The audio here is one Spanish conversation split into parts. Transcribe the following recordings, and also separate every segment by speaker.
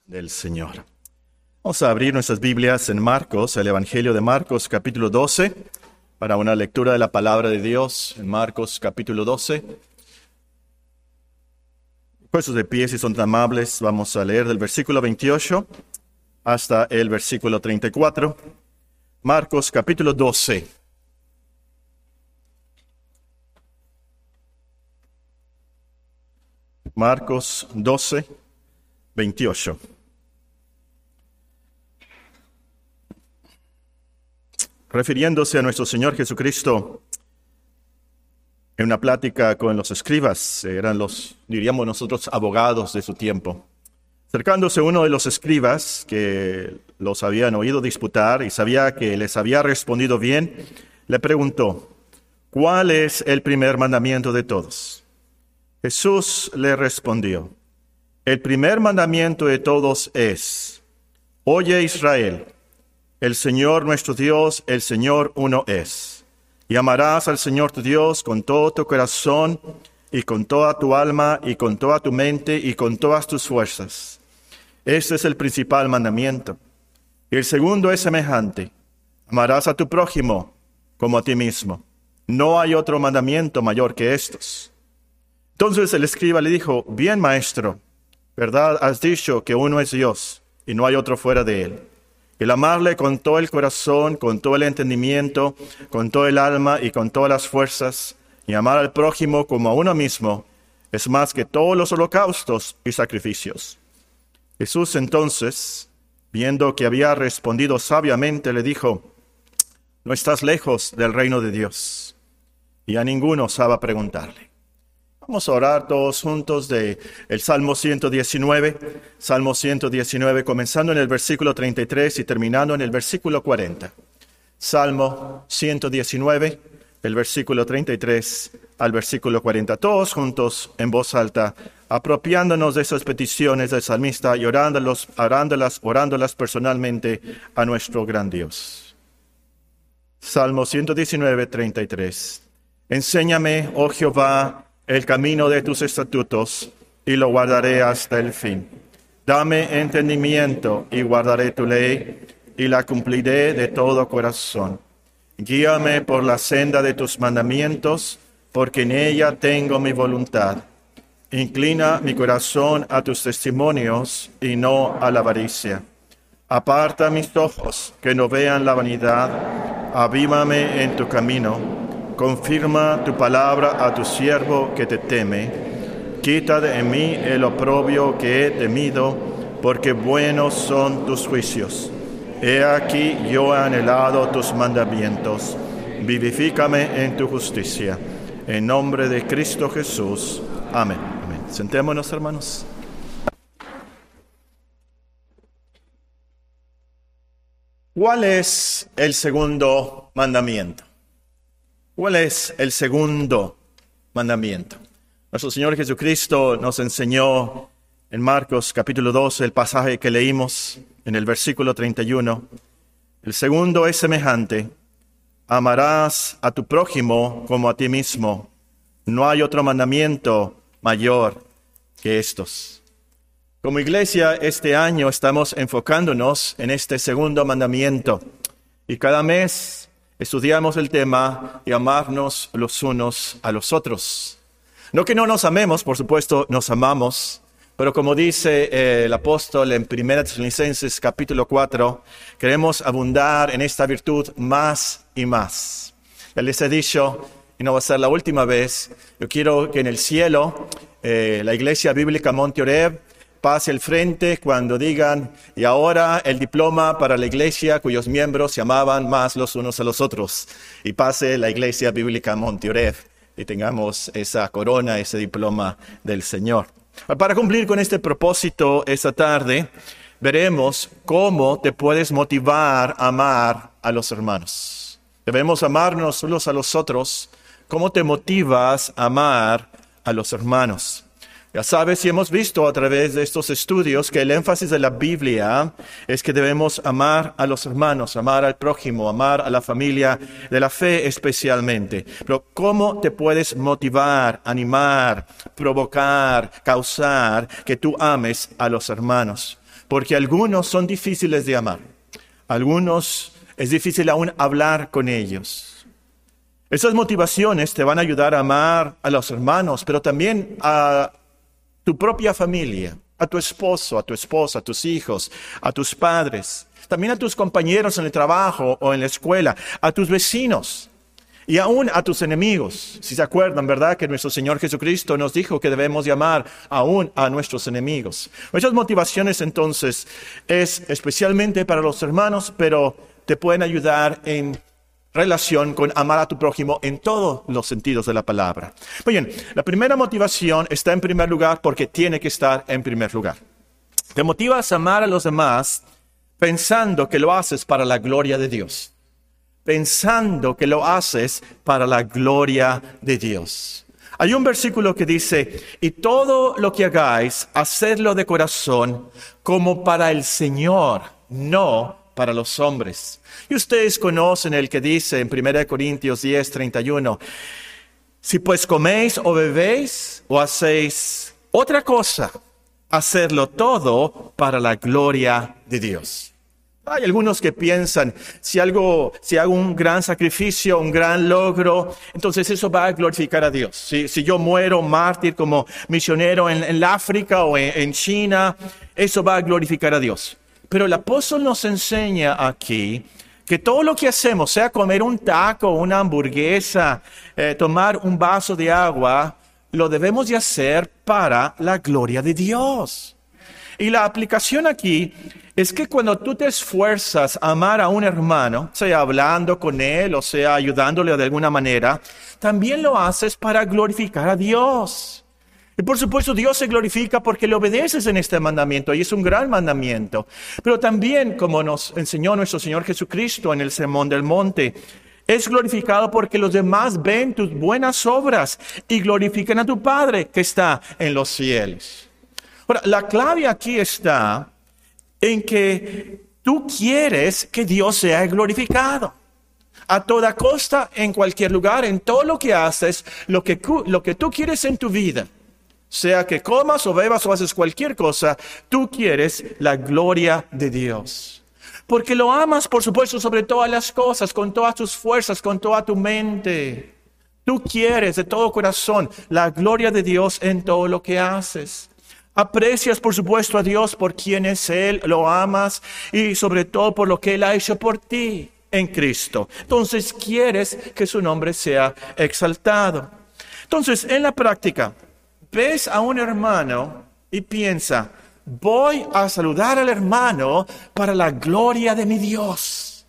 Speaker 1: del Señor. Vamos a abrir nuestras Biblias en Marcos, el Evangelio de Marcos, capítulo 12, para una lectura de la palabra de Dios en Marcos, capítulo 12. Puestos de pie, si son tan amables, vamos a leer del versículo 28 hasta el versículo 34. Marcos, capítulo 12. Marcos 12, 28. Refiriéndose a nuestro Señor Jesucristo, en una plática con los escribas, eran los, diríamos nosotros, abogados de su tiempo. Acercándose uno de los escribas, que los habían oído disputar y sabía que les había respondido bien, le preguntó, ¿cuál es el primer mandamiento de todos? Jesús le respondió, el primer mandamiento de todos es, oye Israel, el Señor nuestro Dios, el Señor uno es. Y amarás al Señor tu Dios con todo tu corazón y con toda tu alma y con toda tu mente y con todas tus fuerzas. Este es el principal mandamiento. Y el segundo es semejante. Amarás a tu prójimo como a ti mismo. No hay otro mandamiento mayor que estos. Entonces el escriba le dijo, bien maestro, ¿verdad has dicho que uno es Dios y no hay otro fuera de él? El amarle con todo el corazón, con todo el entendimiento, con todo el alma y con todas las fuerzas, y amar al prójimo como a uno mismo, es más que todos los holocaustos y sacrificios. Jesús entonces, viendo que había respondido sabiamente, le dijo, no estás lejos del reino de Dios. Y a ninguno osaba preguntarle. Vamos a orar todos juntos del Salmo 119, comenzando en el versículo 33 y terminando en el versículo 40. Salmo 119, el versículo 33 al versículo 40. Todos juntos en voz alta, apropiándonos de esas peticiones del salmista y orándolas personalmente a nuestro gran Dios. Salmo 119, 33. Enséñame, oh Jehová, el camino de tus estatutos, y lo guardaré hasta el fin. Dame entendimiento, y guardaré tu ley, y la cumpliré de todo corazón. Guíame por la senda de tus mandamientos, porque en ella tengo mi voluntad. Inclina mi corazón a tus testimonios, y no a la avaricia. Aparta mis ojos, que no vean la vanidad. Avívame en tu camino. Confirma tu palabra a tu siervo que te teme. Quita de mí el oprobio que he temido, porque buenos son tus juicios. He aquí yo he anhelado tus mandamientos. Vivifícame en tu justicia. En nombre de Cristo Jesús. Amén. Amén. Sentémonos, hermanos. ¿Cuál es el segundo mandamiento? ¿Cuál es el segundo mandamiento? Nuestro Señor Jesucristo nos enseñó en Marcos capítulo 12, el pasaje que leímos en el versículo 31. El segundo es semejante. Amarás a tu prójimo como a ti mismo. No hay otro mandamiento mayor que estos. Como iglesia, este año estamos enfocándonos en este segundo mandamiento. Y cada mes estudiamos el tema y amarnos los unos a los otros. No que no nos amemos, por supuesto, nos amamos, pero como dice el apóstol en 1 Tesalonicenses capítulo 4, queremos abundar en esta virtud más y más. Ya les he dicho, y no va a ser la última vez, yo quiero que en el cielo la Iglesia Bíblica Monte Oreb pase al frente cuando digan, y ahora el diploma para la iglesia cuyos miembros se amaban más los unos a los otros. Y pase la Iglesia Bíblica Monte Oreb y tengamos esa corona, ese diploma del Señor. Para cumplir con este propósito esta tarde, veremos cómo te puedes motivar a amar a los hermanos. Debemos amarnos unos a los otros. ¿Cómo te motivas a amar a los hermanos? Ya sabes, y hemos visto a través de estos estudios que el énfasis de la Biblia es que debemos amar a los hermanos, amar al prójimo, amar a la familia de la fe especialmente. Pero ¿cómo te puedes motivar, animar, provocar, causar que tú ames a los hermanos? porque algunos son difíciles de amar. Algunos es difícil aún hablar con ellos. Esas motivaciones te van a ayudar a amar a los hermanos, pero también a tu propia familia, a tu esposo, a tu esposa, a tus hijos, a tus padres, también a tus compañeros en el trabajo o en la escuela, a tus vecinos y aún a tus enemigos. Si se acuerdan, ¿verdad? Que nuestro Señor Jesucristo nos dijo que debemos de amar aún a nuestros enemigos. Esas motivaciones entonces es especialmente para los hermanos, pero te pueden ayudar en relación con amar a tu prójimo en todos los sentidos de la palabra. Muy bien, la primera motivación está en primer lugar porque tiene que estar en primer lugar. Te motivas a amar a los demás pensando que lo haces para la gloria de Dios. Pensando que lo haces para la gloria de Dios. Hay un versículo que dice, y todo lo que hagáis, hacedlo de corazón como para el Señor, no para los hombres. Y ustedes conocen el que dice en 1 Corintios 10:31, si pues coméis o bebéis o hacéis otra cosa, hacedlo todo para la gloria de Dios. Hay algunos que piensan, si hago un gran sacrificio, un gran logro, entonces eso va a glorificar a Dios. Si yo muero mártir como misionero en el África o en China, eso va a glorificar a Dios. Pero el apóstol nos enseña aquí que todo lo que hacemos, sea comer un taco, una hamburguesa, tomar un vaso de agua, lo debemos de hacer para la gloria de Dios. Y la aplicación aquí es que cuando tú te esfuerzas a amar a un hermano, sea hablando con él o sea ayudándole de alguna manera, también lo haces para glorificar a Dios. Y por supuesto Dios se glorifica porque le obedeces en este mandamiento y es un gran mandamiento. Pero también, como nos enseñó nuestro Señor Jesucristo en el Sermón del Monte, es glorificado porque los demás ven tus buenas obras y glorifican a tu Padre que está en los cielos. Ahora, la clave aquí está en que tú quieres que Dios sea glorificado. A toda costa, en cualquier lugar, en todo lo que haces, lo que tú quieres en tu vida. Sea que comas o bebas o haces cualquier cosa, tú quieres la gloria de Dios. Porque lo amas, por supuesto, sobre todas las cosas, con todas tus fuerzas, con toda tu mente. Tú quieres de todo corazón la gloria de Dios en todo lo que haces. Aprecias, por supuesto, a Dios por quien es Él, lo amas y sobre todo por lo que Él ha hecho por ti en Cristo. Entonces, quieres que su nombre sea exaltado. Entonces, en la práctica, ves a un hermano y piensa, voy a saludar al hermano para la gloria de mi Dios.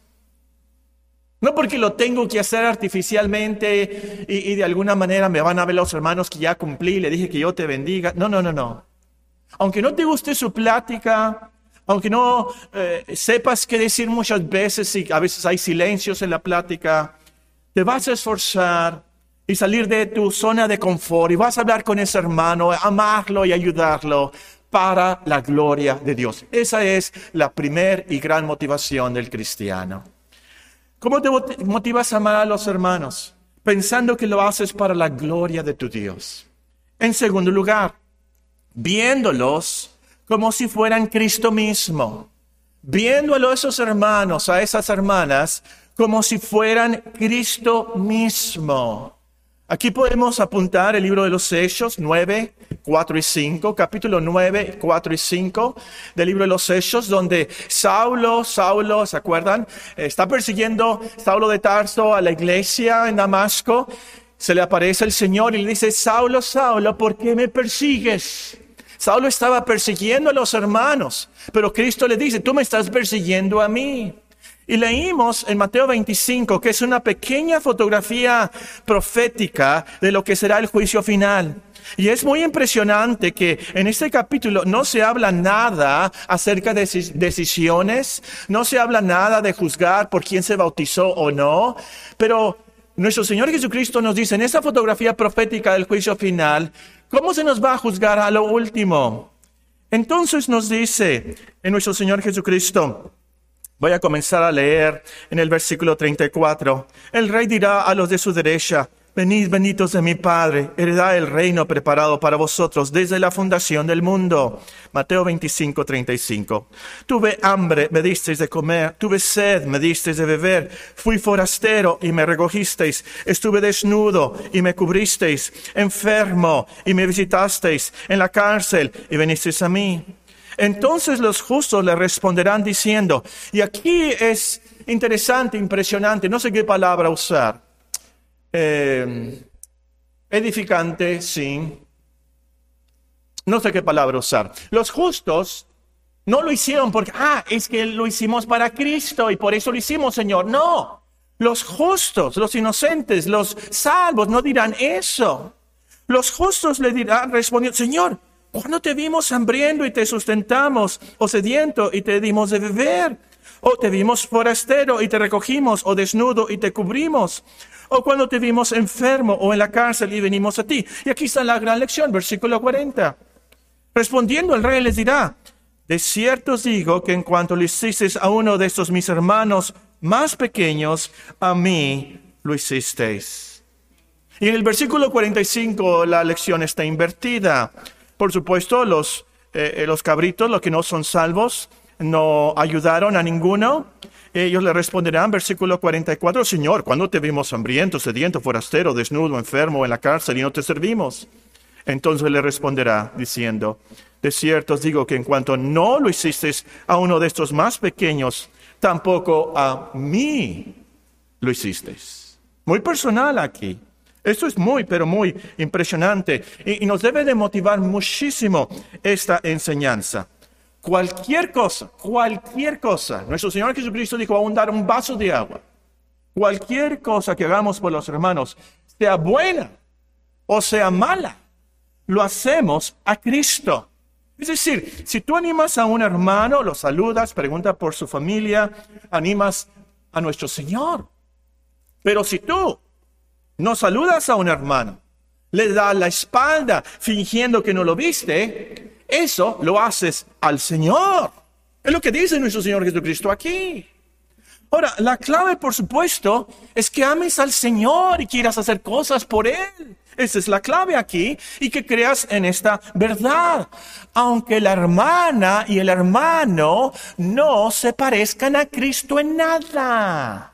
Speaker 1: No porque lo tengo que hacer artificialmente y de alguna manera me van a ver los hermanos que ya cumplí, le dije que yo te bendiga. No. Aunque no te guste su plática, aunque no sepas qué decir muchas veces y a veces hay silencios en la plática, te vas a esforzar y salir de tu zona de confort y vas a hablar con ese hermano, amarlo y ayudarlo para la gloria de Dios. Esa es la primer y gran motivación del cristiano. ¿Cómo te motivas a amar a los hermanos? Pensando que lo haces para la gloria de tu Dios. En segundo lugar, viéndolos como si fueran Cristo mismo. Viéndolo a esos hermanos, a esas hermanas, como si fueran Cristo mismo. Aquí podemos apuntar el libro de los Hechos 9, 4 y 5, capítulo 9, 4 y 5 del libro de los Hechos, donde Saulo, ¿se acuerdan? Está persiguiendo Saulo de Tarso a la iglesia en Damasco. Se le aparece el Señor y le dice, Saulo, Saulo, ¿por qué me persigues? Saulo estaba persiguiendo a los hermanos, pero Cristo le dice, tú me estás persiguiendo a mí. Y leímos en Mateo 25, que es una pequeña fotografía profética de lo que será el juicio final. Y es muy impresionante que en este capítulo no se habla nada acerca de decisiones, no se habla nada de juzgar por quién se bautizó o no, pero nuestro Señor Jesucristo nos dice en esa fotografía profética del juicio final, ¿cómo se nos va a juzgar a lo último? Entonces nos dice en nuestro Señor Jesucristo, voy a comenzar a leer en el versículo 34. El rey dirá a los de su derecha, Venid benditos de mi Padre, heredad el reino preparado para vosotros desde la fundación del mundo. Mateo 25:35. Tuve hambre, me disteis de comer. Tuve sed, me disteis de beber. Fui forastero y me recogisteis. Estuve desnudo y me cubristeis. Enfermo y me visitasteis. En la cárcel y venisteis a mí. Entonces los justos le responderán diciendo, y aquí es interesante, impresionante, no sé qué palabra usar. Edificante, sí. No sé qué palabra usar. Los justos no lo hicieron porque, es que lo hicimos para Cristo y por eso lo hicimos, Señor. No. Los justos, los inocentes, los salvos no dirán eso. Los justos le dirán, respondiendo, Señor, ¿cuándo te vimos hambriento y te sustentamos? ¿O sediento y te dimos de beber? ¿O te vimos forastero y te recogimos? ¿O desnudo y te cubrimos? ¿O cuando te vimos enfermo o en la cárcel y venimos a ti? Y aquí está la gran lección, versículo 40. Respondiendo el rey les dirá, de cierto os digo que en cuanto le hicisteis a uno de estos mis hermanos más pequeños, a mí lo hicisteis. Y en el versículo 45 la lección está invertida. Por supuesto, los cabritos, los que no son salvos, no ayudaron a ninguno. Ellos le responderán, versículo 44, Señor, ¿cuándo te vimos hambriento, sediento, forastero, desnudo, enfermo, en la cárcel y no te servimos? Entonces le responderá diciendo, de cierto os digo que en cuanto no lo hicisteis a uno de estos más pequeños, tampoco a mí lo hicisteis. Muy personal aquí. Esto es muy, pero muy impresionante y nos debe de motivar muchísimo esta enseñanza. Cualquier cosa, nuestro Señor Jesucristo dijo, aún dar un vaso de agua. Cualquier cosa que hagamos por los hermanos, sea buena o sea mala, lo hacemos a Cristo. Es decir, si tú animas a un hermano, lo saludas, pregunta por su familia, animas a nuestro Señor. Pero si tú no saludas a un hermano, le das la espalda fingiendo que no lo viste, eso lo haces al Señor. Es lo que dice nuestro Señor Jesucristo aquí. Ahora, la clave, por supuesto, es que ames al Señor y quieras hacer cosas por Él. Esa es la clave aquí, y que creas en esta verdad. Aunque la hermana y el hermano no se parezcan a Cristo en nada.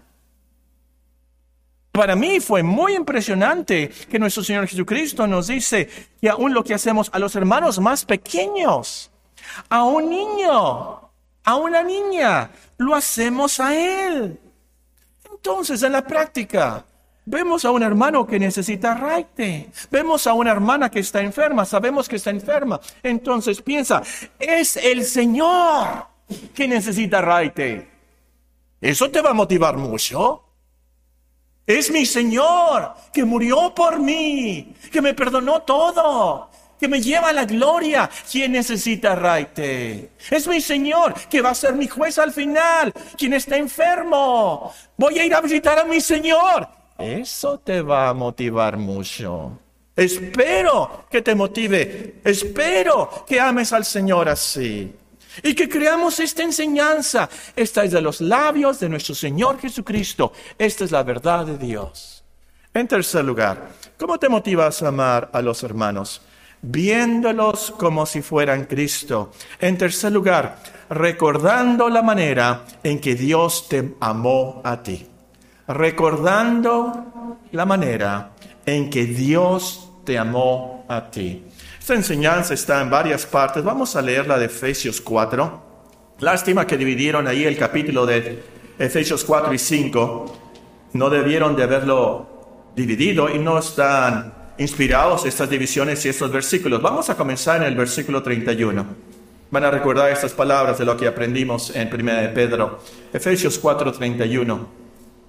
Speaker 1: Para mí fue muy impresionante que nuestro Señor Jesucristo nos dice que aún lo que hacemos a los hermanos más pequeños, a un niño, a una niña, lo hacemos a Él. Entonces, en la práctica, vemos a un hermano que necesita raite, vemos a una hermana que está enferma, sabemos que está enferma. Entonces piensa, es el Señor que necesita raite. Eso te va a motivar mucho. Es mi Señor que murió por mí, que me perdonó todo, que me lleva a la gloria. ¿Quién necesita raite? Es mi Señor que va a ser mi juez al final. ¿Quién está enfermo? Voy a ir a visitar a mi Señor. Eso te va a motivar mucho. Espero que te motive. Espero que ames al Señor así. Y que creamos esta enseñanza. Esta es de los labios de nuestro Señor Jesucristo. Esta es la verdad de Dios. En tercer lugar, ¿cómo te motivas a amar a los hermanos? Viéndolos como si fueran Cristo. En tercer lugar, recordando la manera en que Dios te amó a ti. Recordando la manera en que Dios te amó a ti. Esta enseñanza está en varias partes. Vamos a leer la de Efesios 4. Lástima que dividieron ahí el capítulo de Efesios 4 y 5. No debieron de haberlo dividido y no están inspirados estas divisiones y estos versículos. Vamos a comenzar en el versículo 31. Van a recordar estas palabras de lo que aprendimos en 1 de Pedro. Efesios 4, 31.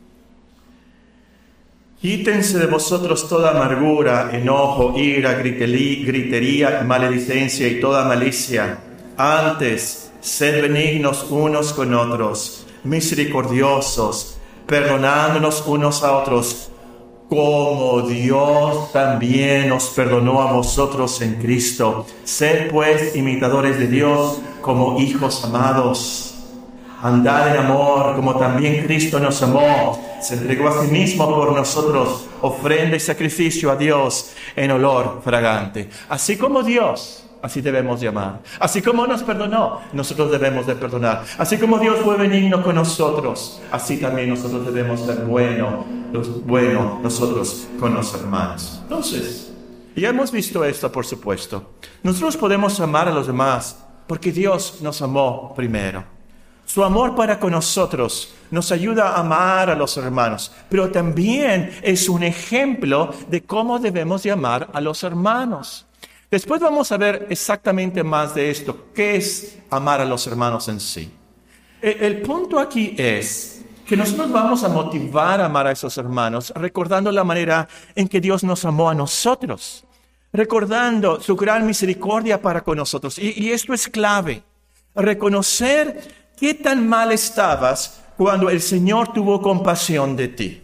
Speaker 1: Quítense de vosotros toda amargura, enojo, ira, gritería, maledicencia y toda malicia. Antes, sed benignos unos con otros, misericordiosos, perdonándonos unos a otros, como Dios también os perdonó a vosotros en Cristo. Sed pues imitadores de Dios como hijos amados. andad en amor, como también Cristo nos amó, se entregó a sí mismo por nosotros, ofrenda y sacrificio a Dios en olor fragante. Así como Dios, así debemos de amar. Así como nos perdonó, nosotros debemos de perdonar. Así como Dios fue benigno con nosotros, así también nosotros debemos ser buenos nosotros con los hermanos. Entonces, ya hemos visto esto, por supuesto. Nosotros podemos amar a los demás porque Dios nos amó primero. Su amor para con nosotros nos ayuda a amar a los hermanos, pero también es un ejemplo de cómo debemos de amar a los hermanos. Después vamos a ver exactamente más de esto. ¿Qué es amar a los hermanos en sí? El punto aquí es que nosotros vamos a motivar a amar a esos hermanos recordando la manera en que Dios nos amó a nosotros, recordando su gran misericordia para con nosotros. Y esto es clave, reconocer qué tan mal estabas cuando el Señor tuvo compasión de ti.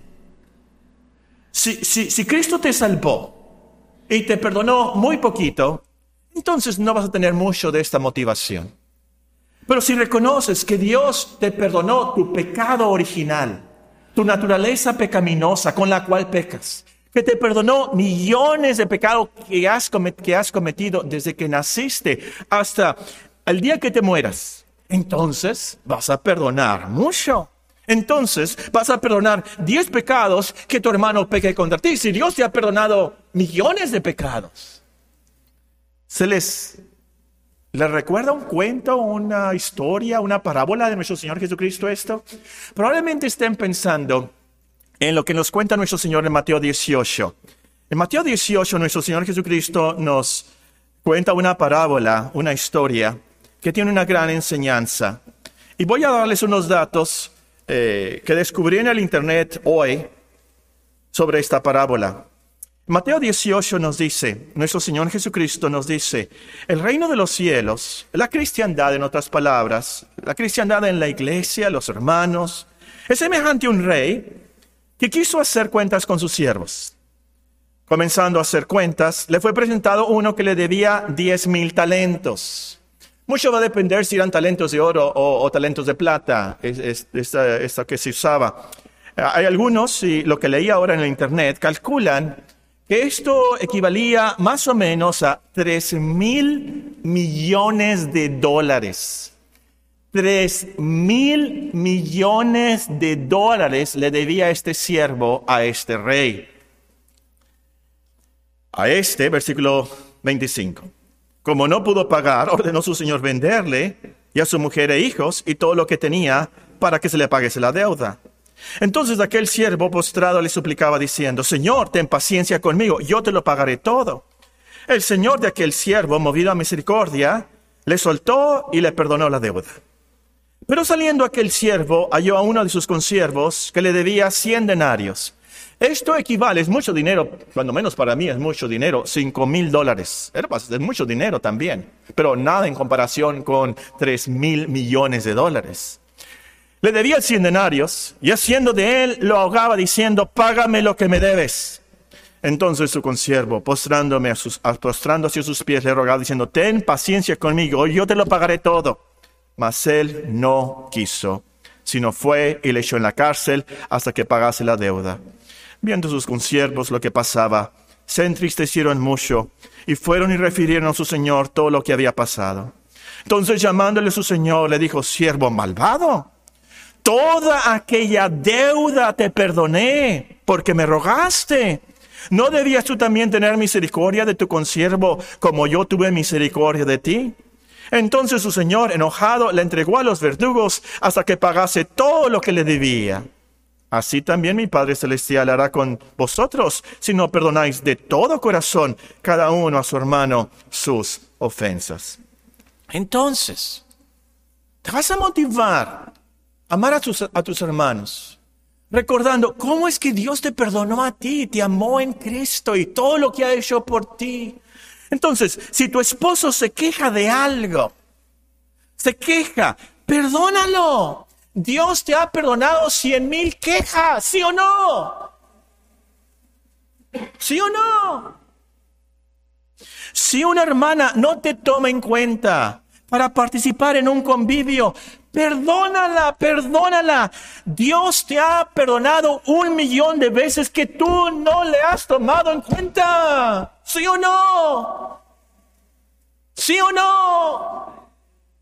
Speaker 1: Si Cristo te salvó y te perdonó muy poquito, entonces no vas a tener mucho de esta motivación. Pero si reconoces que Dios te perdonó tu pecado original, tu naturaleza pecaminosa con la cual pecas, que te perdonó millones de pecados que has cometido desde que naciste hasta el día que te mueras, entonces vas a perdonar mucho. Entonces vas a perdonar 10 pecados que tu hermano peque contra ti. Si Dios te ha perdonado millones de pecados. ¿Les recuerda un cuento, una historia, una parábola de nuestro Señor Jesucristo esto? Probablemente estén pensando en lo que nos cuenta nuestro Señor en Mateo 18. En Mateo 18 nuestro Señor Jesucristo nos cuenta una parábola, una historia que tiene una gran enseñanza. Y voy a darles unos datos que descubrí en el internet hoy sobre esta parábola. Mateo 18 nos dice, nuestro Señor Jesucristo nos dice, el reino de los cielos, la cristiandad en otras palabras, la cristiandad en la iglesia, los hermanos, es semejante a un rey que quiso hacer cuentas con sus siervos. Comenzando a hacer cuentas, le fue presentado uno que le debía 10,000 talentos. Mucho va a depender si eran talentos de oro o talentos de plata, esta que se usaba. Hay algunos, y lo que leí ahora en el internet, calculan que esto equivalía más o menos a 3,000 millones de dólares. 3,000 millones de dólares le debía este siervo a este rey. Versículo 25. Como no pudo pagar, ordenó su señor venderle y a su mujer e hijos y todo lo que tenía para que se le pagase la deuda. Entonces aquel siervo postrado le suplicaba diciendo, Señor, ten paciencia conmigo, yo te lo pagaré todo. El señor de aquel siervo, movido a misericordia, le soltó y le perdonó la deuda. Pero saliendo aquel siervo, halló a uno de sus consiervos que le debía 100 denarios. Esto equivale, es mucho dinero, cuando menos para mí es mucho dinero, $5,000. Es mucho dinero también, pero nada en comparación con 3,000 millones de dólares. Le debía 100 denarios y haciendo de él lo ahogaba diciendo, págame lo que me debes. Entonces su consiervo, postrándose a sus pies, le rogaba diciendo, ten paciencia conmigo, yo te lo pagaré todo. Mas él no quiso, sino fue y le echó en la cárcel hasta que pagase la deuda. Viendo sus consiervos lo que pasaba, se entristecieron mucho y fueron y refirieron a su señor todo lo que había pasado. Entonces llamándole su señor, le dijo, siervo malvado, toda aquella deuda te perdoné porque me rogaste. ¿No debías tú también tener misericordia de tu consiervo como yo tuve misericordia de ti? Entonces su señor, enojado, le entregó a los verdugos hasta que pagase todo lo que le debía. Así también mi Padre Celestial hará con vosotros si no perdonáis de todo corazón cada uno a su hermano sus ofensas. Entonces, te vas a motivar a amar a tus hermanos, recordando cómo es que Dios te perdonó a ti, te amó en Cristo y todo lo que ha hecho por ti. Entonces, si tu esposo se queja de algo, perdónalo. Dios te ha perdonado 100,000 quejas, ¿sí o no? ¿Sí o no? Si una hermana no te toma en cuenta, para participar en un convivio. Perdónala. Dios te ha perdonado 1,000,000 de veces que tú no le has tomado en cuenta. ¿Sí o no? ¿Sí o no?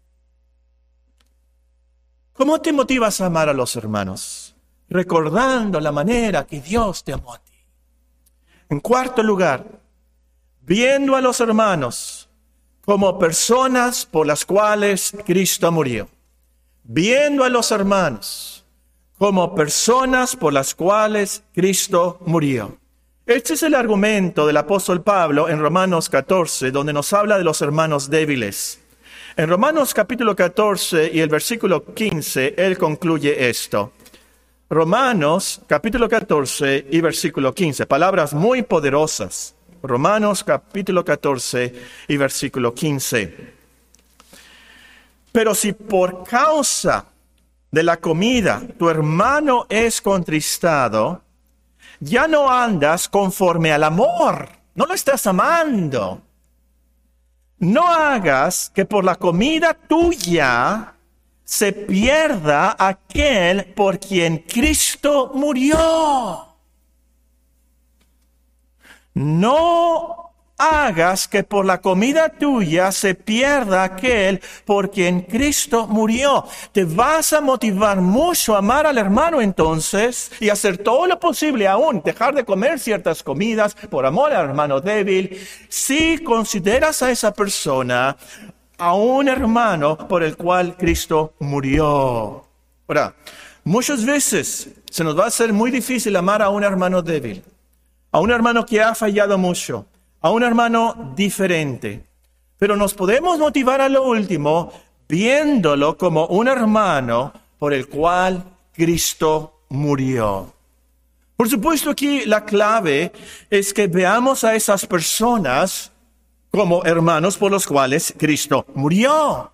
Speaker 1: ¿Cómo te motivas a amar a los hermanos? Recordando la manera que Dios te amó a ti. En cuarto lugar, viendo a los hermanos como personas por las cuales Cristo murió. Viendo a los hermanos como personas por las cuales Cristo murió. Este es el argumento del apóstol Pablo en Romanos 14, donde nos habla de los hermanos débiles. En Romanos capítulo 14 y el versículo 15, él concluye esto. Romanos capítulo 14 y versículo 15, palabras muy poderosas. Romanos capítulo 14 y versículo 15. Pero si por causa de la comida tu hermano es contristado, ya no andas conforme al amor, no lo estás amando. No hagas que por la comida tuya se pierda aquel por quien Cristo murió. No hagas que por la comida tuya se pierda aquel por quien Cristo murió. Te vas a motivar mucho a amar al hermano entonces y hacer todo lo posible aún, dejar de comer ciertas comidas por amor al hermano débil, si consideras a esa persona a un hermano por el cual Cristo murió. Ahora, muchas veces se nos va a hacer muy difícil amar a un hermano débil, a un hermano que ha fallado mucho, a un hermano diferente. Pero nos podemos motivar a lo último viéndolo como un hermano por el cual Cristo murió. Por supuesto, aquí la clave es que veamos a esas personas como hermanos por los cuales Cristo murió.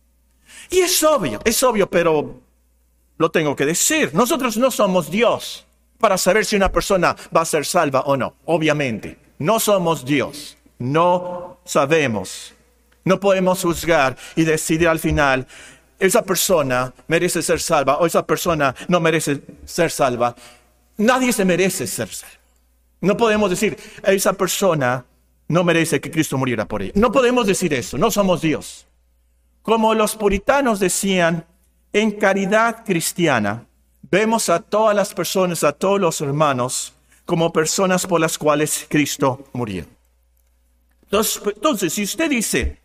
Speaker 1: Y es obvio, pero lo tengo que decir. Nosotros no somos Dios para saber si una persona va a ser salva o no, obviamente. No somos Dios, no sabemos, no podemos juzgar y decidir al final, esa persona merece ser salva o esa persona no merece ser salva. Nadie se merece ser salvo. No podemos decir, esa persona no merece que Cristo muriera por ella. No podemos decir eso, no somos Dios. Como los puritanos decían, en caridad cristiana, vemos a todas las personas, a todos los hermanos, como personas por las cuales Cristo murió. Entonces, si usted dice,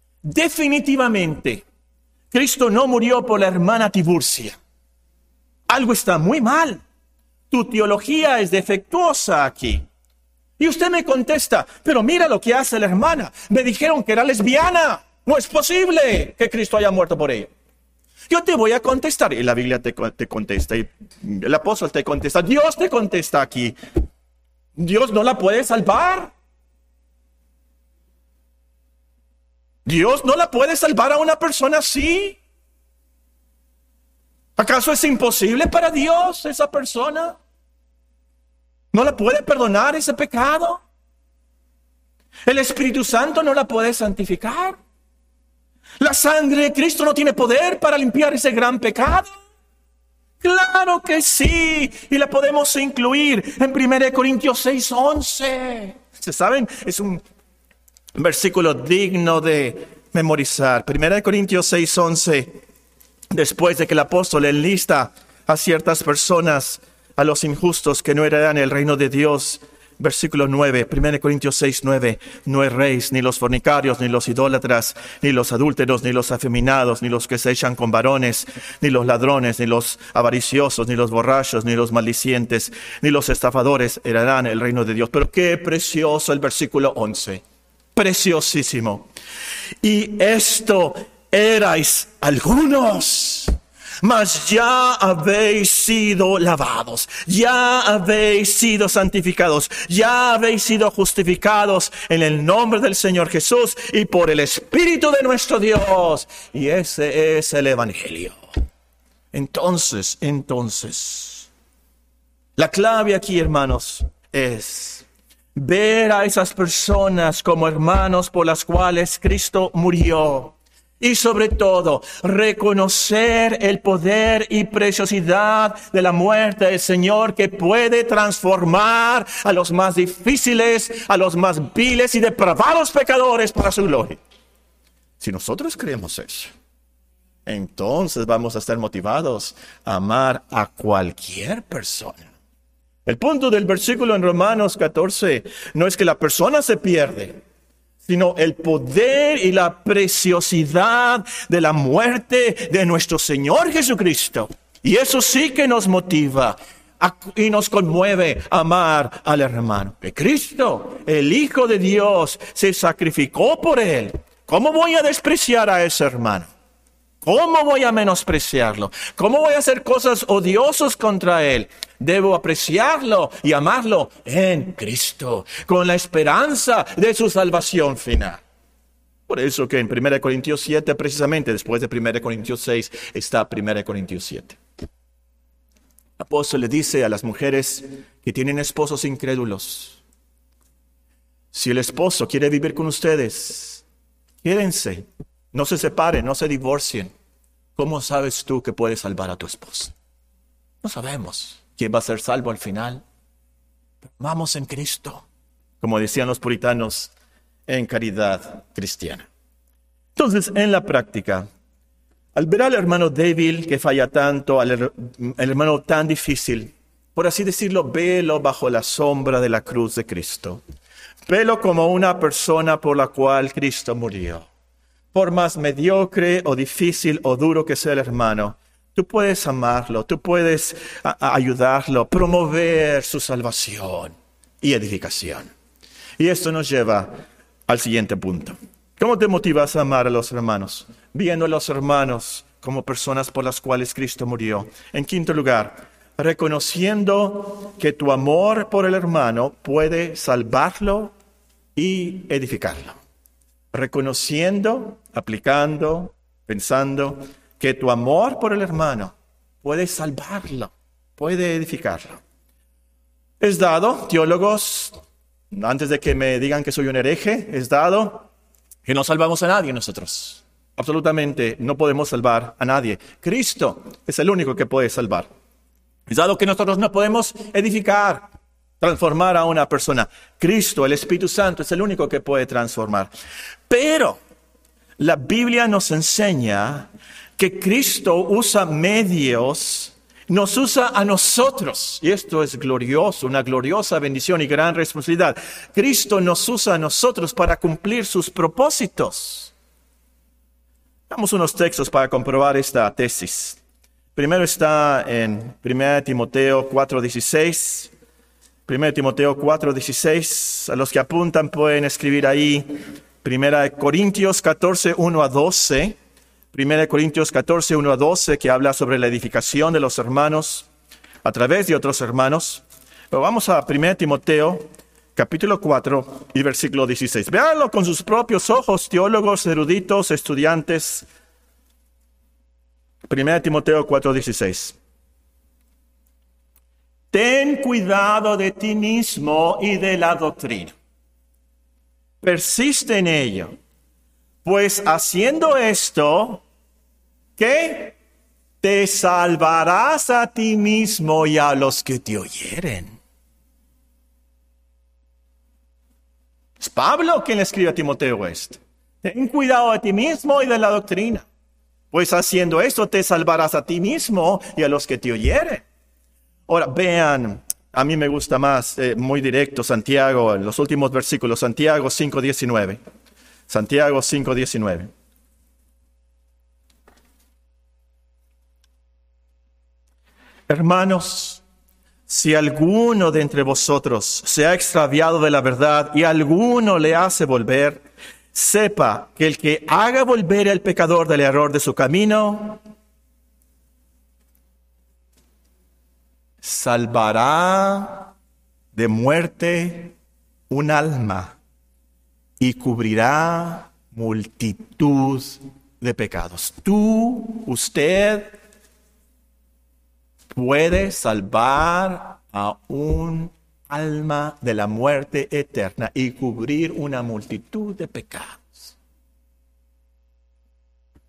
Speaker 1: definitivamente, Cristo no murió por la hermana Tiburcia, algo está muy mal. Tu teología es defectuosa aquí. Y usted me contesta, pero mira lo que hace la hermana. Me dijeron que era lesbiana. No es posible que Cristo haya muerto por ella. Yo te voy a contestar, y la Biblia te contesta, y el apóstol te contesta, Dios te contesta aquí. Dios no la puede salvar. Dios no la puede salvar a una persona así. ¿Acaso es imposible para Dios esa persona? ¿No la puede perdonar ese pecado? ¿El Espíritu Santo no la puede santificar? ¿La sangre de Cristo no tiene poder para limpiar ese gran pecado? ¡Claro que sí! Y la podemos incluir en 1 Corintios 6:11. ¿Se saben? Es un versículo digno de memorizar. 1 Corintios 6:11. Después de que el apóstol enlista a ciertas personas, a los injustos que no heredan el reino de Dios. Versículo 9, 1 Corintios 6:9. No erréis, ni los fornicarios, ni los idólatras, ni los adúlteros, ni los afeminados, ni los que se echan con varones, ni los ladrones, ni los avariciosos, ni los borrachos, ni los maldicientes, ni los estafadores heredarán el reino de Dios. Pero qué precioso el versículo 11. Preciosísimo. Y esto erais algunos, mas ya habéis sido lavados, ya habéis sido santificados, ya habéis sido justificados en el nombre del Señor Jesús y por el Espíritu de nuestro Dios. Y ese es el Evangelio. Entonces, la clave aquí, hermanos, es ver a esas personas como hermanos por las cuales Cristo murió. Y sobre todo, reconocer el poder y preciosidad de la muerte del Señor, que puede transformar a los más difíciles, a los más viles y depravados pecadores para su gloria. Si nosotros creemos eso, entonces vamos a estar motivados a amar a cualquier persona. El punto del versículo en Romanos 14 no es que la persona se pierde, sino el poder y la preciosidad de la muerte de nuestro Señor Jesucristo. Y eso sí que nos motiva y nos conmueve a amar al hermano. Que Cristo, el Hijo de Dios, se sacrificó por él. ¿Cómo voy a despreciar a ese hermano? ¿Cómo voy a menospreciarlo? ¿Cómo voy a hacer cosas odiosas contra él? Debo apreciarlo y amarlo en Cristo, con la esperanza de su salvación final. Por eso que en 1 Corintios 7, precisamente después de 1 Corintios 6, está 1 Corintios 7. El apóstol le dice a las mujeres que tienen esposos incrédulos: si el esposo quiere vivir con ustedes, quédense. No se separen, no se divorcien. ¿Cómo sabes tú que puedes salvar a tu esposa? No sabemos quién va a ser salvo al final. Pero amamos en Cristo, como decían los puritanos, en caridad cristiana. Entonces, en la práctica, al ver al hermano débil que falla tanto, al hermano tan difícil, por así decirlo, velo bajo la sombra de la cruz de Cristo. Velo como una persona por la cual Cristo murió. Por más mediocre o difícil o duro que sea el hermano, tú puedes amarlo, tú puedes ayudarlo, promover su salvación y edificación. Y esto nos lleva al siguiente punto. ¿Cómo te motivas a amar a los hermanos? Viendo a los hermanos como personas por las cuales Cristo murió. En quinto lugar, reconociendo que tu amor por el hermano puede salvarlo y edificarlo. Reconociendo, aplicando, pensando que tu amor por el hermano puede salvarlo, puede edificarlo. Es dado, teólogos, antes de que me digan que soy un hereje, es dado que no salvamos a nadie nosotros. Absolutamente no podemos salvar a nadie. Cristo es el único que puede salvar. Es dado que nosotros no podemos edificar, transformar a una persona. Cristo, el Espíritu Santo, es el único que puede transformar. Pero la Biblia nos enseña que Cristo usa medios, nos usa a nosotros. Y esto es glorioso, una gloriosa bendición y gran responsabilidad. Cristo nos usa a nosotros para cumplir sus propósitos. Damos unos textos para comprobar esta tesis. Primero está en 1 Timoteo 4:16. 1 Timoteo 4:16. A los que apuntan pueden escribir ahí 1 Corintios 14, 1 a 12. 1 Corintios 14, 1 a 12, que habla sobre la edificación de los hermanos a través de otros hermanos. Pero vamos a 1 Timoteo capítulo 4 y versículo 16. Véanlo con sus propios ojos, teólogos, eruditos, estudiantes. 1 Timoteo 4:16. Ten cuidado de ti mismo y de la doctrina. Persiste en ello, pues haciendo esto, ¿qué? Te salvarás a ti mismo y a los que te oyeren. Es Pablo quien le escribe a Timoteo esto. Ten cuidado de ti mismo y de la doctrina, pues haciendo esto te salvarás a ti mismo y a los que te oyeren. Ahora, vean, a mí me gusta más, muy directo, Santiago, en los últimos versículos, Santiago 5:19. Santiago 5:19. Hermanos, si alguno de entre vosotros se ha extraviado de la verdad y alguno le hace volver, sepa que el que haga volver al pecador del error de su camino, salvará de muerte un alma y cubrirá multitud de pecados. Usted puede salvar a un alma de la muerte eterna y cubrir una multitud de pecados.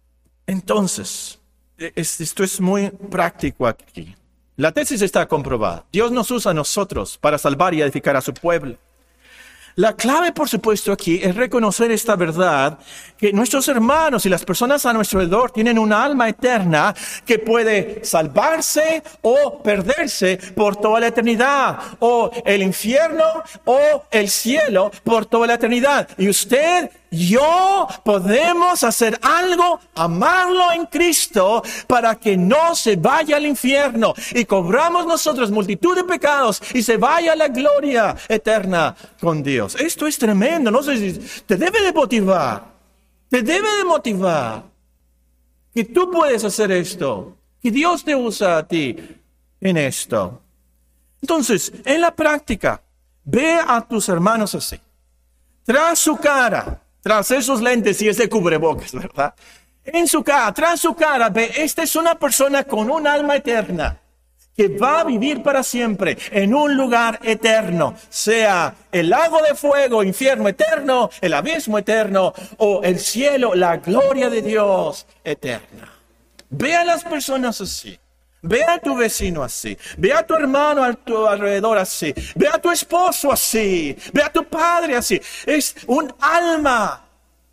Speaker 1: Entonces, esto es muy práctico aquí. La tesis está comprobada. Dios nos usa a nosotros para salvar y edificar a su pueblo. La clave, por supuesto, aquí es reconocer esta verdad, que nuestros hermanos y las personas a nuestro alrededor tienen una alma eterna que puede salvarse o perderse por toda la eternidad, o el infierno o el cielo por toda la eternidad. Y usted, yo, podemos hacer algo, amarlo en Cristo, para que no se vaya al infierno y cobramos nosotros multitud de pecados y se vaya a la gloria eterna con Dios. Esto es tremendo, no sé si te debe de motivar, que tú puedes hacer esto, que Dios te usa a ti en esto. Entonces, en la práctica, ve a tus hermanos así, tras su cara, tras esos lentes y ese cubrebocas, ¿verdad? En su cara, tras su cara, ve, esta es una persona con un alma eterna que va a vivir para siempre en un lugar eterno, sea el lago de fuego, infierno eterno, el abismo eterno o el cielo, la gloria de Dios eterna. Ve a las personas así. Ve a tu vecino así, ve a tu hermano a tu alrededor así, ve a tu esposo así, ve a tu padre así. Es un alma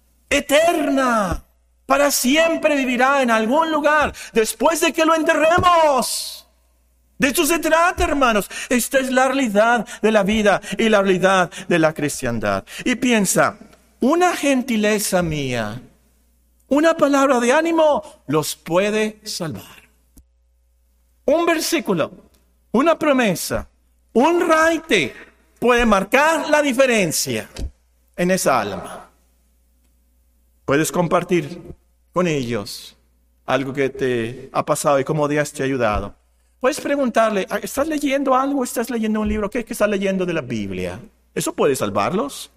Speaker 1: eterna, para siempre vivirá en algún lugar después de que lo enterremos. De esto se trata, hermanos. Esta es la realidad de la vida y la realidad de la cristiandad. Y piensa, una gentileza mía, una palabra de ánimo los puede salvar. Un versículo, una promesa, un raite puede marcar la diferencia en esa alma. Puedes compartir con ellos algo que te ha pasado y cómo Dios te ha ayudado. Puedes preguntarle, ¿estás leyendo algo? ¿Estás leyendo un libro? ¿Qué estás leyendo de la Biblia? ¿Eso puede salvarlos?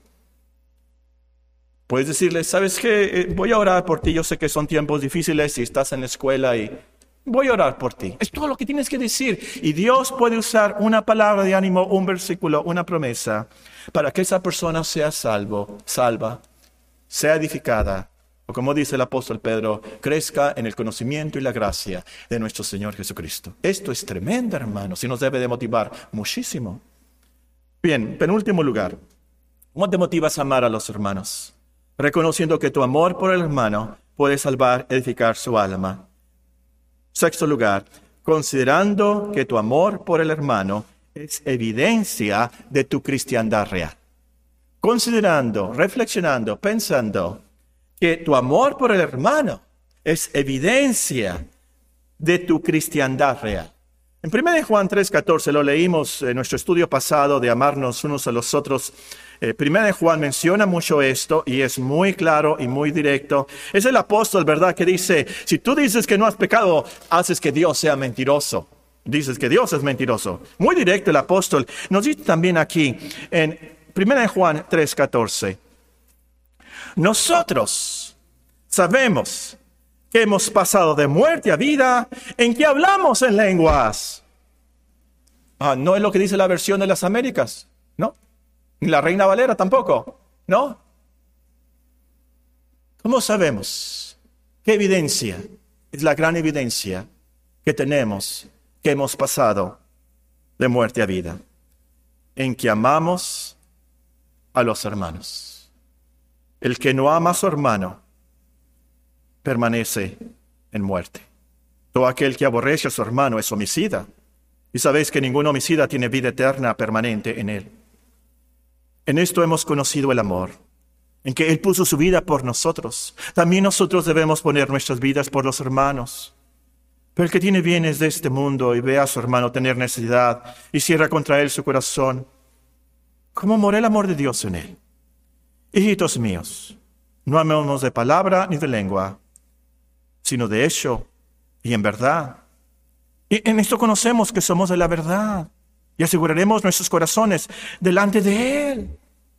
Speaker 1: Puedes decirle, ¿sabes qué? Voy a orar por ti. Yo sé que son tiempos difíciles y estás en la escuela y voy a orar por ti. Es todo lo que tienes que decir. Y Dios puede usar una palabra de ánimo, un versículo, una promesa, para que esa persona sea salva, sea edificada. O como dice el apóstol Pedro, crezca en el conocimiento y la gracia de nuestro Señor Jesucristo. Esto es tremendo, hermanos, y nos debe de motivar muchísimo. Bien, penúltimo lugar. ¿Cómo te motivas a amar a los hermanos? Reconociendo que tu amor por el hermano puede salvar, edificar su alma. Sexto lugar, considerando que tu amor por el hermano es evidencia de tu cristiandad real. Considerando, reflexionando, pensando que tu amor por el hermano es evidencia de tu cristiandad real. En 1 Juan 3:14 lo leímos en nuestro estudio pasado de amarnos unos a los otros. 1 Juan menciona mucho esto y es muy claro y muy directo. Es el apóstol, ¿verdad?, que dice, si tú dices que no has pecado, haces que Dios sea mentiroso. Dices que Dios es mentiroso. Muy directo el apóstol. Nos dice también aquí en 1 Juan 3:14. Nosotros sabemos que hemos pasado de muerte a vida en que hablamos en lenguas. No es lo que dice la versión de las Américas, ¿no? Ni la Reina Valera tampoco, ¿no? ¿Cómo sabemos? ¿Qué evidencia? Es la gran evidencia que tenemos que hemos pasado de muerte a vida, en que amamos a los hermanos. El que no ama a su hermano permanece en muerte. Todo aquel que aborrece a su hermano es homicida. Y sabéis que ningún homicida tiene vida eterna permanente en él. En esto hemos conocido el amor, en que Él puso su vida por nosotros. También nosotros debemos poner nuestras vidas por los hermanos. Pero el que tiene bienes de este mundo y ve a su hermano tener necesidad y cierra contra él su corazón, ¿cómo mora el amor de Dios en él? Hijitos míos, no amemos de palabra ni de lengua, sino de hecho y en verdad. Y en esto conocemos que somos de la verdad y aseguraremos nuestros corazones delante de Él.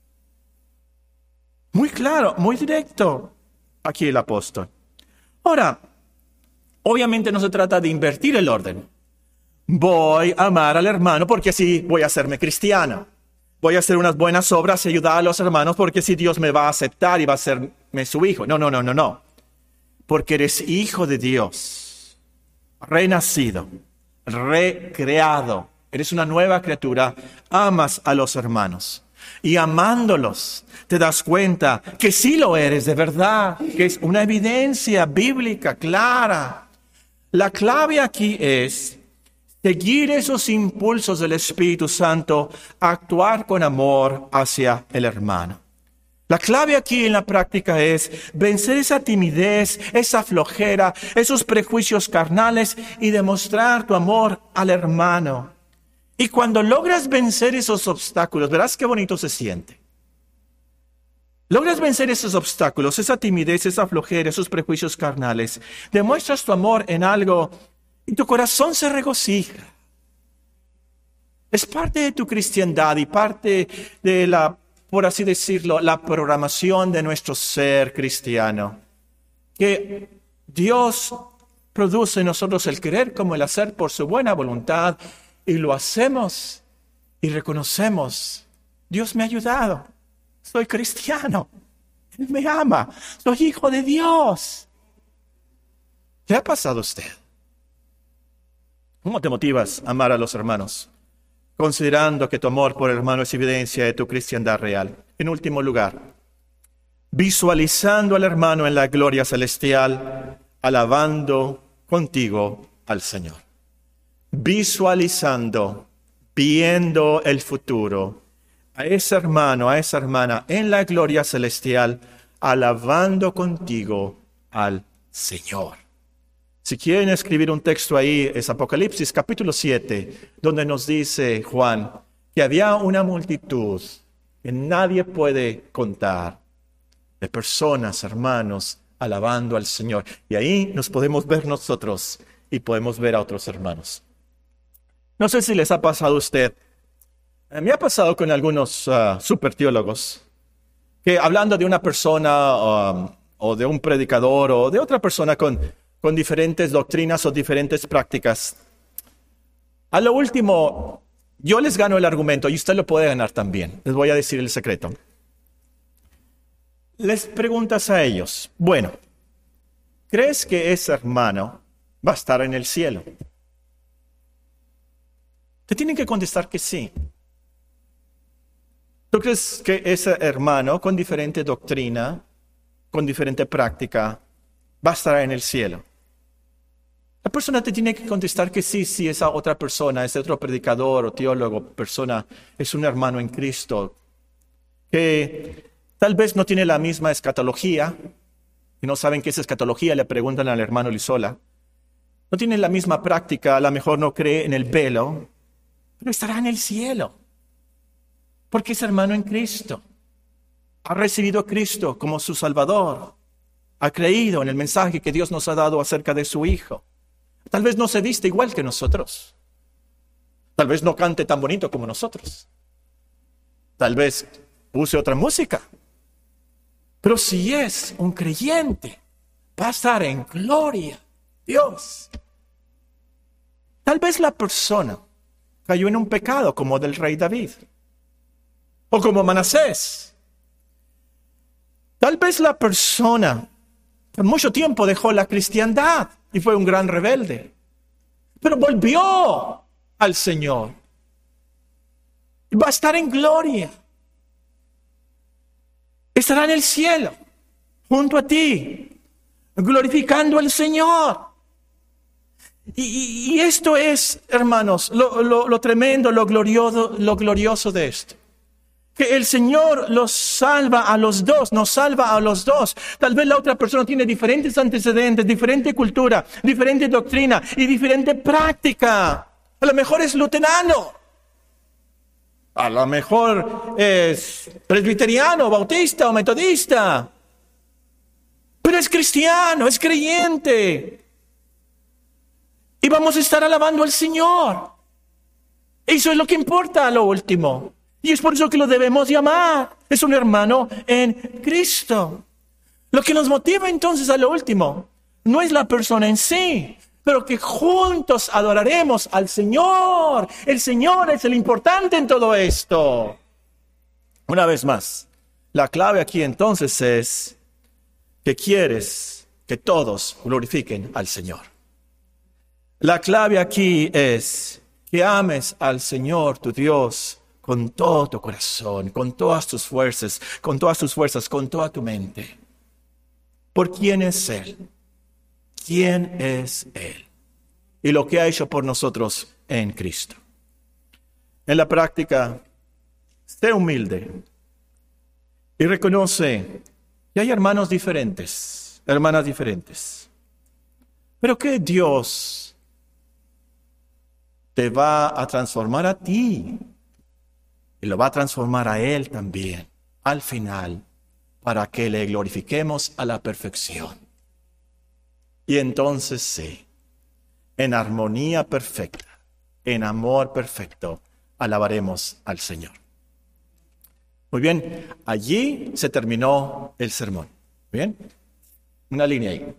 Speaker 1: Muy claro, muy directo aquí el apóstol. Ahora, obviamente no se trata de invertir el orden. Voy a amar al hermano porque así voy a hacerme cristiano. Voy a hacer unas buenas obras y ayudar a los hermanos porque así Dios me va a aceptar y va a hacerme su hijo. No. porque eres hijo de Dios, renacido, recreado, eres una nueva criatura, amas a los hermanos. Y amándolos, te das cuenta que sí lo eres de verdad, que es una evidencia bíblica clara. La clave aquí es seguir esos impulsos del Espíritu Santo, actuar con amor hacia el hermano. La clave aquí en la práctica es vencer esa timidez, esa flojera, esos prejuicios carnales y demostrar tu amor al hermano. Y cuando logras vencer esos obstáculos, verás qué bonito se siente. Logras vencer esos obstáculos, esa timidez, esa flojera, esos prejuicios carnales. Demuestras tu amor en algo y tu corazón se regocija. Es parte de tu cristiandad y parte de la, por así decirlo, la programación de nuestro ser cristiano. Que Dios produce en nosotros el querer como el hacer por su buena voluntad. Y lo hacemos y reconocemos, Dios me ha ayudado, soy cristiano, Él me ama, soy hijo de Dios. ¿Qué ha pasado a usted? ¿Cómo te motivas a amar a los hermanos? Considerando que tu amor por el hermano es evidencia de tu cristiandad real. En último lugar, visualizando al hermano en la gloria celestial, alabando contigo al Señor. Visualizando, viendo el futuro, a ese hermano, a esa hermana en la gloria celestial, alabando contigo al Señor. Si quieren escribir un texto ahí, es Apocalipsis capítulo 7, donde nos dice Juan que había una multitud que nadie puede contar de personas, hermanos, alabando al Señor. Y ahí nos podemos ver nosotros y podemos ver a otros hermanos. No sé si les ha pasado a usted. Me ha pasado con algunos super teólogos que hablando de una persona o de un predicador o de otra persona con diferentes doctrinas o diferentes prácticas, a lo último yo les gano el argumento y usted lo puede ganar también. Les voy a decir el secreto. Les preguntas a ellos, bueno, ¿crees que ese hermano va a estar en el cielo? Te tienen que contestar que sí. ¿Tú crees que ese hermano con diferente doctrina, con diferente práctica, va a estar en el cielo? La persona te tiene que contestar que sí, si esa otra persona, ese otro predicador o teólogo, persona, es un hermano en Cristo, que tal vez no tiene la misma escatología, y no saben qué es escatología, le preguntan al hermano Lizola. No tiene la misma práctica, a lo mejor no cree en el velo, pero estará en el cielo, porque es hermano en Cristo. Ha recibido a Cristo como su Salvador. Ha creído en el mensaje que Dios nos ha dado acerca de su Hijo. Tal vez no se viste igual que nosotros. Tal vez no cante tan bonito como nosotros. Tal vez use otra música. Pero si es un creyente, va a estar en gloria. Dios. Tal vez la persona cayó en un pecado como del rey David. O como Manasés. Tal vez la persona por mucho tiempo dejó la cristiandad y fue un gran rebelde. Pero volvió al Señor. Y va a estar en gloria. Estará en el cielo, junto a ti, glorificando al Señor. Y esto es, hermanos, lo tremendo, lo glorioso de esto. Que el Señor los salva a los dos, nos salva a los dos. Tal vez la otra persona tiene diferentes antecedentes, diferente cultura, diferente doctrina y diferente práctica. A lo mejor es luterano. A lo mejor es presbiteriano, bautista o metodista. Pero es cristiano, es creyente. Y vamos a estar alabando al Señor. Eso es lo que importa a lo último. Y es por eso que lo debemos llamar. Es un hermano en Cristo. Lo que nos motiva entonces a lo último no es la persona en sí, pero que juntos adoraremos al Señor. El Señor es el importante en todo esto. Una vez más, la clave aquí entonces es que quieres que todos glorifiquen al Señor. La clave aquí es que ames al Señor tu Dios con todo tu corazón, con todas tus fuerzas, con toda tu mente. ¿Por quién es Él? ¿Quién es Él? Y lo que ha hecho por nosotros en Cristo. En la práctica, sé humilde y reconoce que hay hermanos diferentes, hermanas diferentes. Pero que Dios te va a transformar a ti y lo va a transformar a Él también, al final, para que le glorifiquemos a la perfección. Y entonces sí, en armonía perfecta, en amor perfecto, alabaremos al Señor. Muy bien, allí se terminó el sermón. Bien, una línea ahí.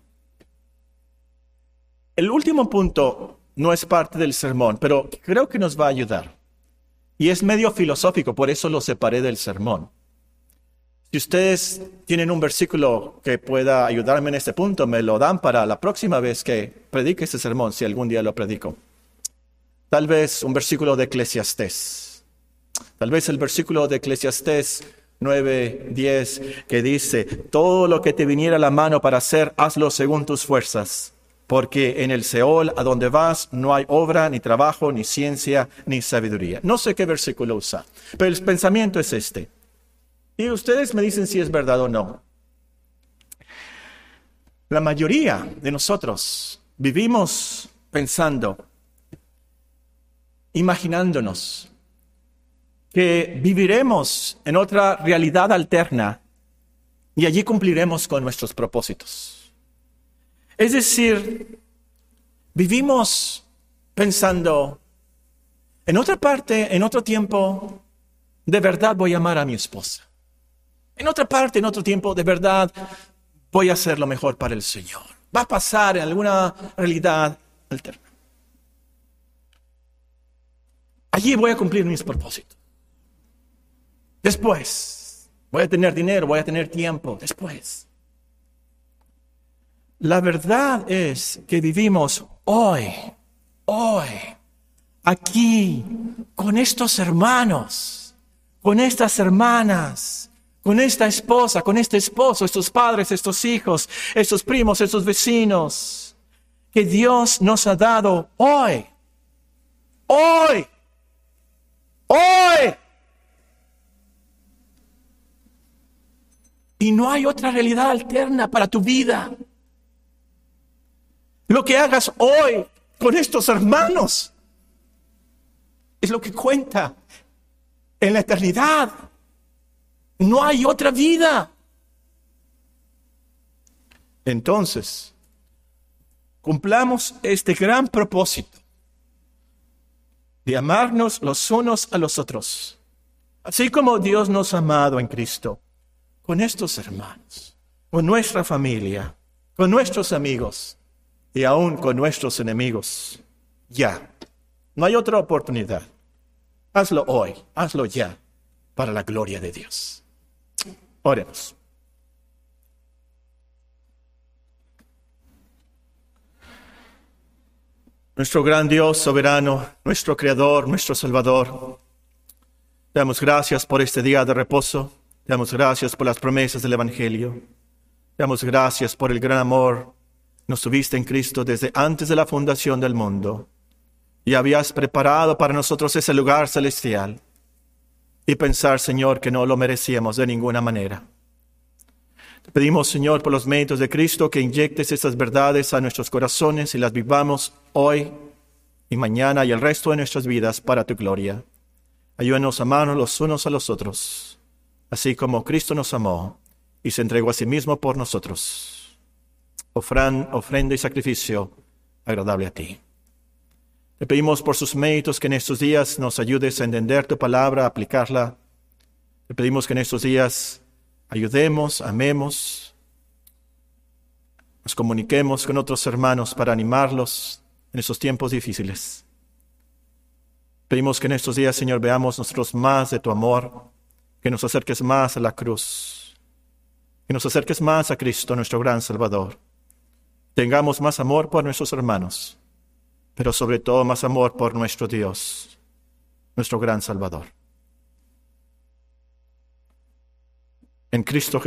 Speaker 1: El último punto no es parte del sermón, pero creo que nos va a ayudar. Y es medio filosófico, por eso lo separé del sermón. Si ustedes tienen un versículo que pueda ayudarme en este punto, me lo dan para la próxima vez que predique este sermón, si algún día lo predico. Tal vez un versículo de Eclesiastés. Tal vez el versículo de Eclesiastés 9:10 que dice: todo lo que te viniera a la mano para hacer, hazlo según tus fuerzas. Porque en el Seol, a donde vas, no hay obra, ni trabajo, ni ciencia, ni sabiduría. No sé qué versículo usa, pero el pensamiento es este. Y ustedes me dicen si es verdad o no. La mayoría de nosotros vivimos pensando, imaginándonos que viviremos en otra realidad alterna y allí cumpliremos con nuestros propósitos. Es decir, vivimos pensando, en otra parte, en otro tiempo, de verdad voy a amar a mi esposa. En otra parte, en otro tiempo, de verdad voy a hacer lo mejor para el Señor. Va a pasar en alguna realidad alterna. Allí voy a cumplir mis propósitos. Después, voy a tener dinero, voy a tener tiempo. Después. La verdad es que vivimos hoy, aquí, con estos hermanos, con estas hermanas, con esta esposa, con este esposo, estos padres, estos hijos, estos primos, estos vecinos, que Dios nos ha dado hoy. Y no hay otra realidad alterna para tu vida. Lo que hagas hoy con estos hermanos es lo que cuenta en la eternidad. No hay otra vida. Entonces, cumplamos este gran propósito de amarnos los unos a los otros, así como Dios nos ha amado en Cristo, con estos hermanos, con nuestra familia, con nuestros amigos, y aún con nuestros enemigos. Ya. No hay otra oportunidad. Hazlo hoy. Hazlo ya. Para la gloria de Dios. Oremos. Nuestro gran Dios soberano, nuestro Creador, nuestro Salvador, te damos gracias por este día de reposo. Te damos gracias por las promesas del Evangelio. Te damos gracias por el gran amor. Nos tuviste en Cristo desde antes de la fundación del mundo y habías preparado para nosotros ese lugar celestial. Y pensar, Señor, que no lo merecíamos de ninguna manera. Te pedimos, Señor, por los méritos de Cristo, que inyectes estas verdades a nuestros corazones y las vivamos hoy y mañana y el resto de nuestras vidas para tu gloria. Ayúdanos a amarnos los unos a los otros, así como Cristo nos amó y se entregó a sí mismo por nosotros. Ofrenda y sacrificio agradable a ti. Te pedimos por sus méritos que en estos días nos ayudes a entender tu palabra, a aplicarla. Te pedimos que en estos días ayudemos, amemos, nos comuniquemos con otros hermanos para animarlos en estos tiempos difíciles. Pedimos que en estos días, Señor, veamos nosotros más de tu amor, que nos acerques más a la cruz, que nos acerques más a Cristo, nuestro gran Salvador. tengamos más amor por nuestros hermanos, pero sobre todo más amor por nuestro Dios, nuestro gran Salvador. En Cristo